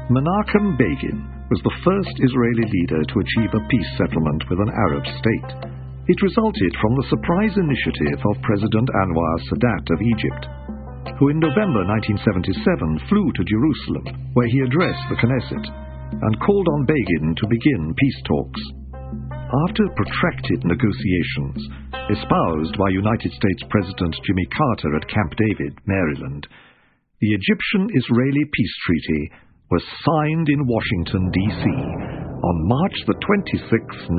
Menachem Begin was the first Israeli leader to achieve a peace settlement with an Arab state. It resulted from the surprise initiative of President Anwar Sadat of Egypt, who in November 1977 flew to Jerusalem, where he addressed the Knesset and called on Begin to begin peace talks. After protracted negotiations, espoused by United States President Jimmy Carter at Camp David, Maryland, the Egyptian-Israeli peace treaty was signed in Washington, D.C. on March 26,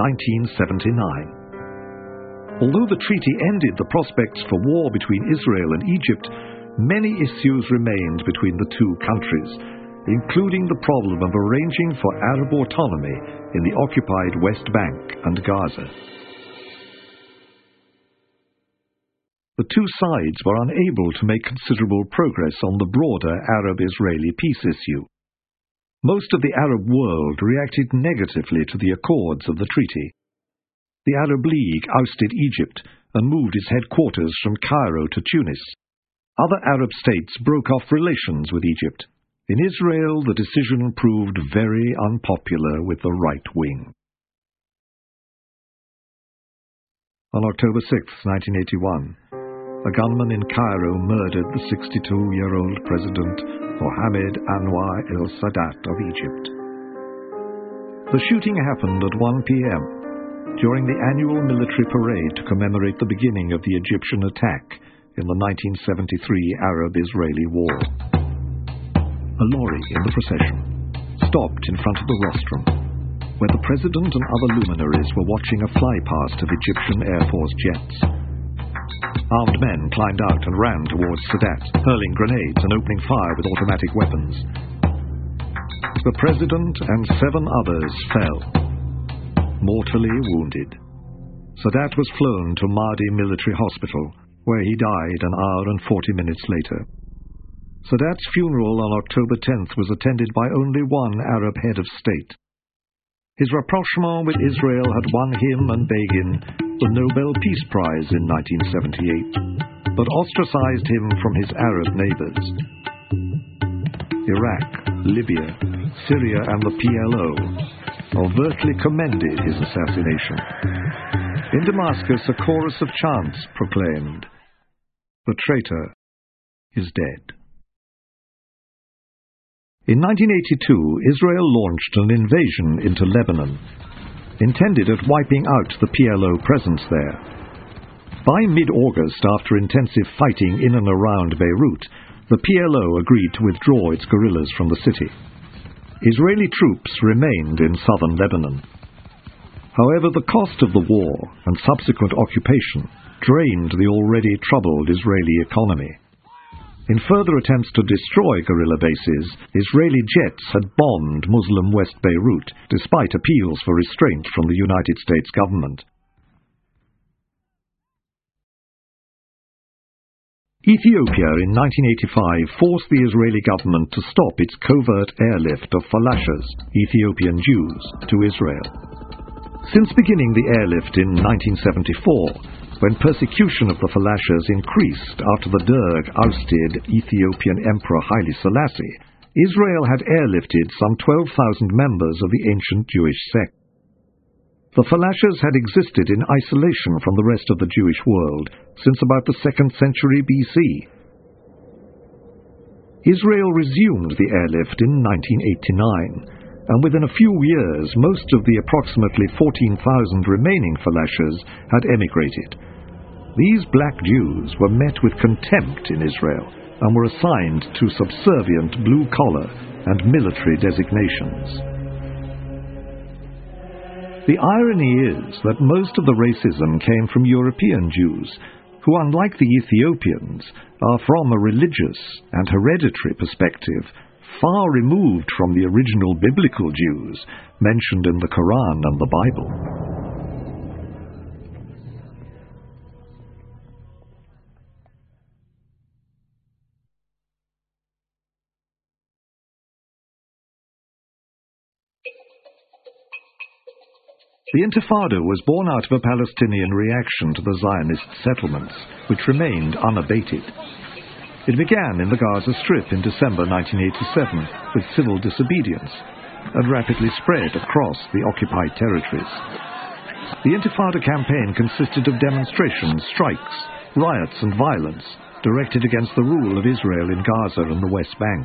1979. Although the treaty ended the prospects for war between Israel and Egypt, many issues remained between the two countries, including the problem of arranging for Arab autonomy in the occupied West Bank and Gaza. The two sides were unable to make considerable progress on the broader Arab-Israeli peace issue. Most of the Arab world reacted negatively to the accords of the treaty. The Arab League ousted Egypt and moved its headquarters from Cairo to Tunis. Other Arab states broke off relations with Egypt. In Israel, the decision proved very unpopular with the right wing. On October 6, 1981, a gunman in Cairo murdered the 62-year-old President Mohammed Anwar el-Sadat of Egypt. The shooting happened at 1 p.m. during the annual military parade to commemorate the beginning of the Egyptian attack in the 1973 Arab-Israeli War. A lorry in the procession stopped in front of the rostrum, where the President and other luminaries were watching a flypast of Egyptian Air Force jets. Armed men climbed out and ran towards Sadat, hurling grenades and opening fire with automatic weapons. The President and 7 others fell, mortally wounded. Sadat was flown to Mahdi Military Hospital, where he died an hour and 40 minutes later. Sadat's funeral on October 10th was attended by only one Arab head of state. His rapprochement with Israel had won him and Begin the Nobel Peace Prize in 1978, but ostracized him from his Arab neighbors. Iraq, Libya, Syria, and the PLO overtly commended his assassination. In Damascus, a chorus of chants proclaimed, "The traitor is dead." In 1982, Israel launched an invasion into Lebanon, intended at wiping out the PLO presence there. By mid-August, after intensive fighting in and around Beirut, the PLO agreed to withdraw its guerrillas from the city. Israeli troops remained in southern Lebanon. However, the cost of the war and subsequent occupation drained the already troubled Israeli economy. In further attempts to destroy guerrilla bases, Israeli jets had bombed Muslim West Beirut, despite appeals for restraint from the United States government. Ethiopia in 1985 forced the Israeli government to stop its covert airlift of falashas, Ethiopian Jews, to Israel. Since beginning the airlift in 1974, when persecution of the falashas increased after the Derg ousted Ethiopian Emperor Haile Selassie, Israel had airlifted some 12,000 members of the ancient Jewish sect. The falashas had existed in isolation from the rest of the Jewish world since about the 2nd century BC. Israel resumed the airlift in 1989, and within a few years most of the approximately 14,000 remaining falashas had emigrated. These black Jews were met with contempt in Israel and were assigned to subservient blue-collar and military designations. The irony is that most of the racism came from European Jews, who, unlike the Ethiopians, are from a religious and hereditary perspective far removed from the original biblical Jews mentioned in the Quran and the Bible. The Intifada was born out of a Palestinian reaction to the Zionist settlements, which remained unabated. It began in the Gaza Strip in December 1987 with civil disobedience and rapidly spread across the occupied territories. The Intifada campaign consisted of demonstrations, strikes, riots and violence directed against the rule of Israel in Gaza and the West Bank.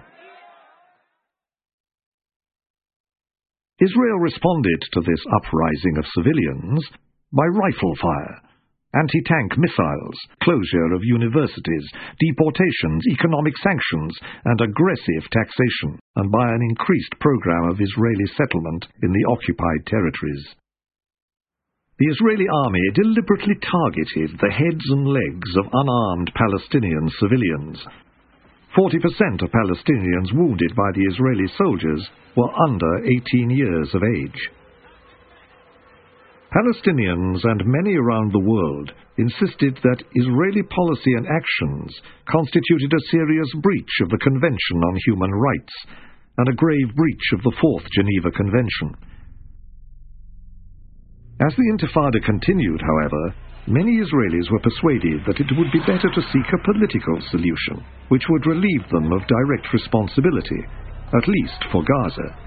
Israel responded to this uprising of civilians by rifle fire, anti-tank missiles, closure of universities, deportations, economic sanctions, and aggressive taxation, and by an increased program of Israeli settlement in the occupied territories. The Israeli army deliberately targeted the heads and legs of unarmed Palestinian civilians. 40% of Palestinians wounded by the Israeli soldiers were under 18 years of age. Palestinians and many around the world insisted that Israeli policy and actions constituted a serious breach of the Convention on Human Rights and a grave breach of the Fourth Geneva Convention. As the Intifada continued, however, many Israelis were persuaded that it would be better to seek a political solution, which would relieve them of direct responsibility, at least for Gaza.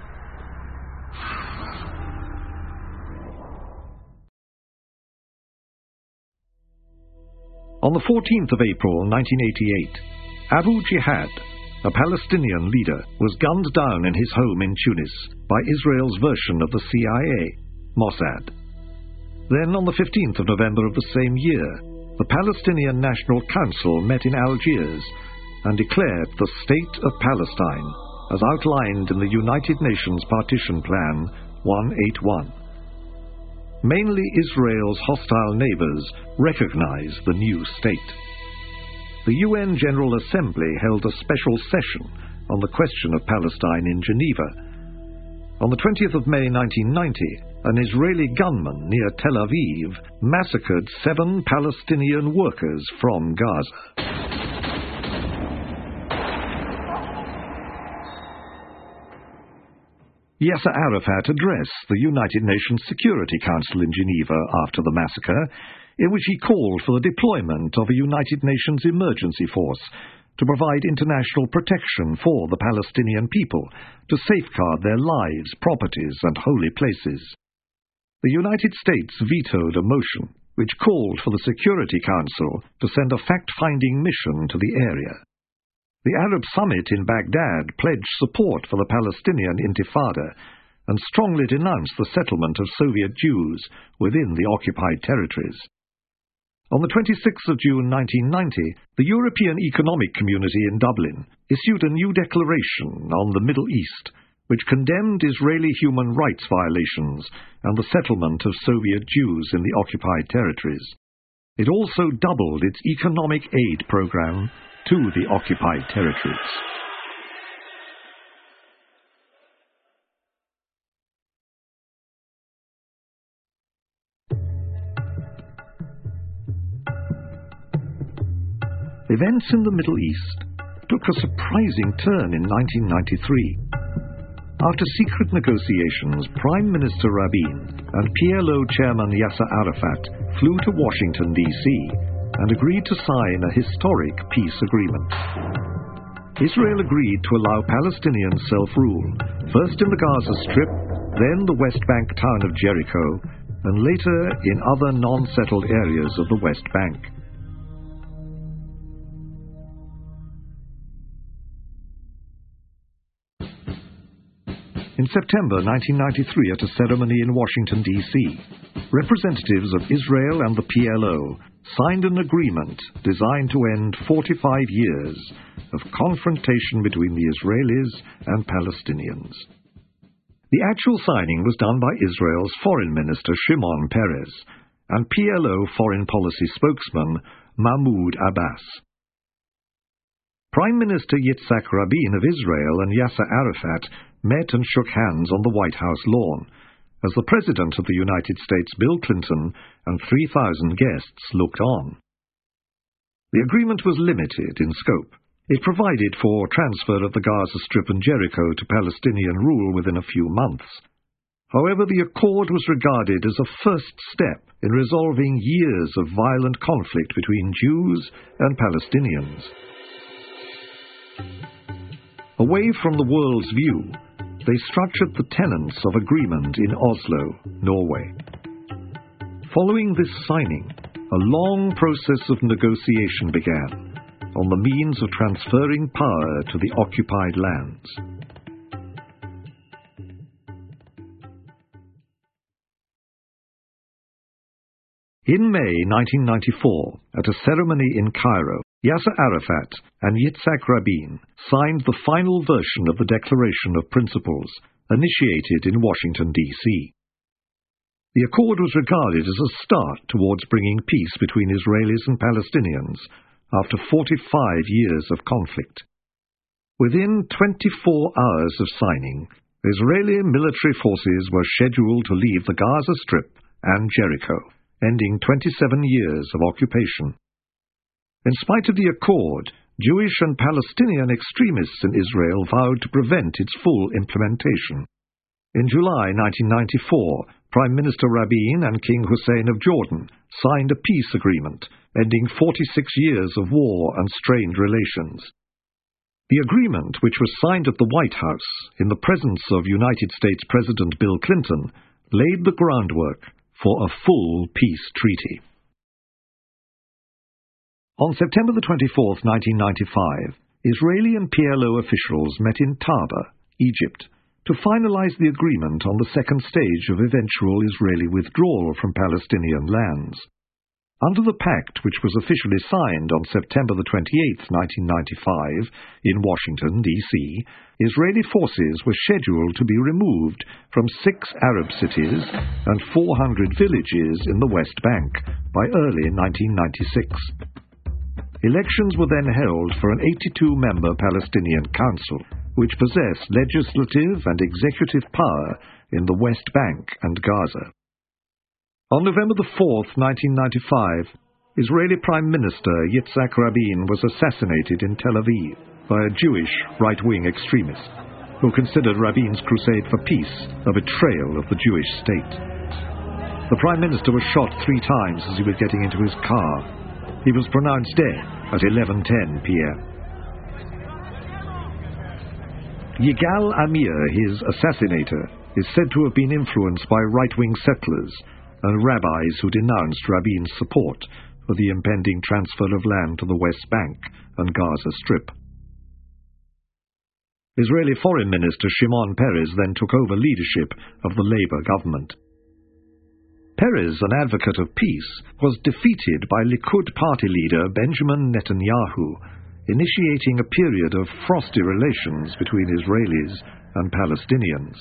On the 14th of April 1988, Abu Jihad, a Palestinian leader, was gunned down in his home in Tunis by Israel's version of the CIA, Mossad. Then, on the 15th of November of the same year, the Palestinian National Council met in Algiers and declared the State of Palestine as outlined in the United Nations Partition Plan 181. Mainly Israel's hostile neighbors recognized the new state. The UN General Assembly held a special session on the question of Palestine in Geneva. On the 20th of May 1990, an Israeli gunman near Tel Aviv massacred 7 Palestinian workers from Gaza. Yasser Arafat addressed the United Nations Security Council in Geneva after the massacre, in which he called for the deployment of a United Nations emergency force to provide international protection for the Palestinian people, to safeguard their lives, properties, and holy places. The United States vetoed a motion which called for the Security Council to send a fact-finding mission to the area. The Arab Summit in Baghdad pledged support for the Palestinian Intifada and strongly denounced the settlement of Soviet Jews within the occupied territories. On the 26th of June 1990, the European Economic Community in Dublin issued a new declaration on the Middle East, which condemned Israeli human rights violations and the settlement of Soviet Jews in the occupied territories. It also doubled its economic aid program to the occupied territories. Events in the Middle East took a surprising turn in 1993. After secret negotiations, Prime Minister Rabin and PLO Chairman Yasser Arafat flew to Washington, D.C., and agreed to sign a historic peace agreement. Israel agreed to allow Palestinian self-rule, first in the Gaza Strip, then the West Bank town of Jericho, and later in other non-settled areas of the West Bank. In September 1993, at a ceremony in Washington, D.C., representatives of Israel and the PLO signed an agreement designed to end 45 years of confrontation between the Israelis and Palestinians. The actual signing was done by Israel's Foreign Minister Shimon Peres and PLO Foreign Policy spokesman Mahmoud Abbas. Prime Minister Yitzhak Rabin of Israel and Yasser Arafat met and shook hands on the White House lawn, as the President of the United States, Bill Clinton, and 3,000 guests looked on. The agreement was limited in scope. It provided for transfer of the Gaza Strip and Jericho to Palestinian rule within a few months. However, the accord was regarded as a first step in resolving years of violent conflict between Jews and Palestinians. Away from the world's view, they structured the tenets of agreement in Oslo, Norway. Following this signing, a long process of negotiation began on the means of transferring power to the occupied lands. In May 1994, at a ceremony in Cairo, Yasser Arafat and Yitzhak Rabin signed the final version of the Declaration of Principles, initiated in Washington, D.C. The accord was regarded as a start towards bringing peace between Israelis and Palestinians after 45 years of conflict. Within 24 hours of signing, Israeli military forces were scheduled to leave the Gaza Strip and Jericho, ending 27 years of occupation. In spite of the accord, Jewish and Palestinian extremists in Israel vowed to prevent its full implementation. In July 1994, Prime Minister Rabin and King Hussein of Jordan signed a peace agreement, ending 46 years of war and strained relations. The agreement, which was signed at the White House in the presence of United States President Bill Clinton, laid the groundwork for a full peace treaty. On September 24, 1995, Israeli and PLO officials met in Taba, Egypt, to finalize the agreement on the second stage of eventual Israeli withdrawal from Palestinian lands. Under the pact, which was officially signed on September 28, 1995, in Washington, D.C., Israeli forces were scheduled to be removed from 6 Arab cities and 400 villages in the West Bank by early 1996. Elections were then held for an 82-member Palestinian Council, which possessed legislative and executive power in the West Bank and Gaza. On November 4, 1995, Israeli Prime Minister Yitzhak Rabin was assassinated in Tel Aviv by a Jewish right-wing extremist who considered Rabin's crusade for peace a betrayal of the Jewish state. The Prime Minister was shot 3 times as he was getting into his car. He was pronounced dead at 11:10 p.m. Yigal Amir, his assassinator, is said to have been influenced by right-wing settlers and rabbis who denounced Rabin's support for the impending transfer of land to the West Bank and Gaza Strip. Israeli Foreign Minister Shimon Peres then took over leadership of the Labour government. Peres, an advocate of peace, was defeated by Likud party leader Benjamin Netanyahu, initiating a period of frosty relations between Israelis and Palestinians.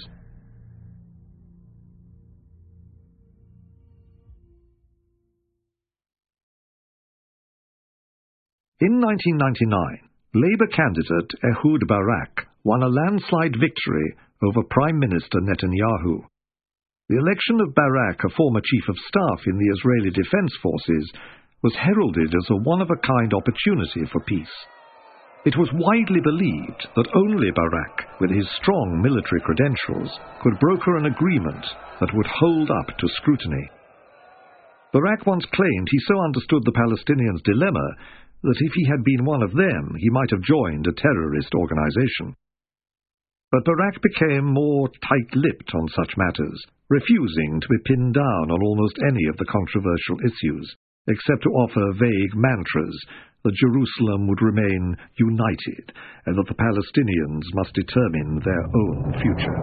In 1999, Labour candidate Ehud Barak won a landslide victory over Prime Minister Netanyahu. The election of Barak, a former chief of staff in the Israeli Defense Forces, was heralded as a one-of-a-kind opportunity for peace. It was widely believed that only Barak, with his strong military credentials, could broker an agreement that would hold up to scrutiny. Barak once claimed he so understood the Palestinians' dilemma that if he had been one of them, he might have joined a terrorist organization. But Barak became more tight-lipped on such matters, refusing to be pinned down on almost any of the controversial issues, except to offer vague mantras that Jerusalem would remain united and that the Palestinians must determine their own future.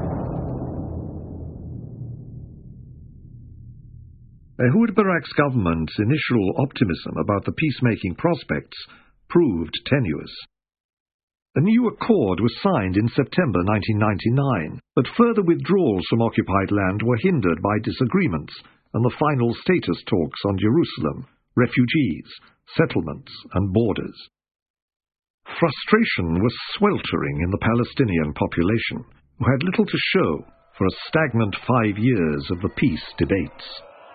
Ehud Barak's government's initial optimism about the peacemaking prospects proved tenuous. A new accord was signed in September 1999, but further withdrawals from occupied land were hindered by disagreements and the final status talks on Jerusalem, refugees, settlements, and borders. Frustration was sweltering in the Palestinian population, who had little to show for a stagnant 5 years of the peace debates.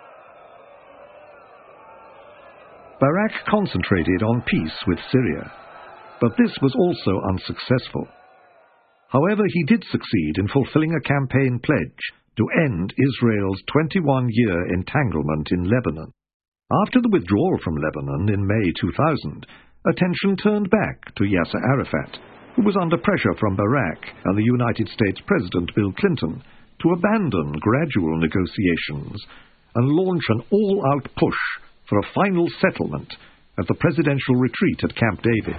Barak concentrated on peace with Syria, but this was also unsuccessful. However, he did succeed in fulfilling a campaign pledge to end Israel's 21-year entanglement in Lebanon. After the withdrawal from Lebanon in May 2000, attention turned back to Yasser Arafat, who was under pressure from Barack and the United States President Bill Clinton to abandon gradual negotiations and launch an all-out push for a final settlement at the presidential retreat at Camp David.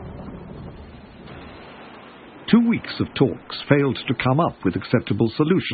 Two weeks of talks failed to come up with acceptable solutions.